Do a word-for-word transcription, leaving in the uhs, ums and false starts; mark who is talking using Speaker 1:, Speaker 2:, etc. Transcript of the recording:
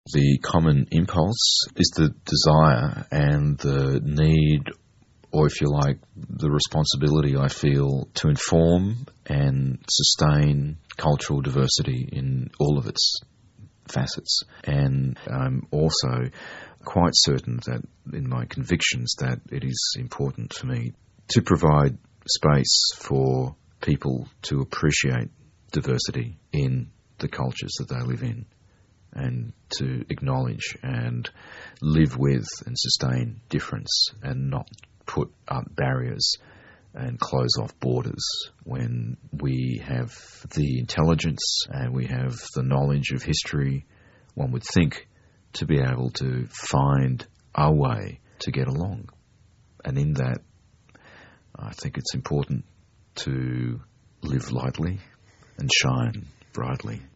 Speaker 1: The common impulse is the desire and the need, or if you like, the responsibility I feel to inform and sustain cultural diversity in all of its facets. And I'm also quite certain that in my convictions that it is important for me to provide space for people to appreciate diversity in the cultures that they live in, and to acknowledge and live with and sustain difference, and not put up barriers and close off borders when we have the intelligence and we have the knowledge of history, one would think, to be able to find our way to get along. And in that, I think it's important to live lightly and shine brightly.